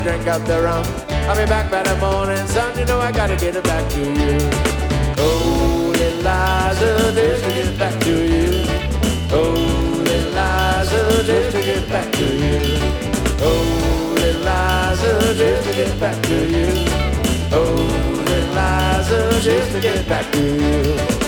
drink up the rum. I'll be back by the morning, son. You know I gotta get it back to you. Oh, little Liza, just to get back to you. Oh, little Liza, just to get back to you. Oh, little Liza, just to get back to you. Oh, little Liza, just to get back to you.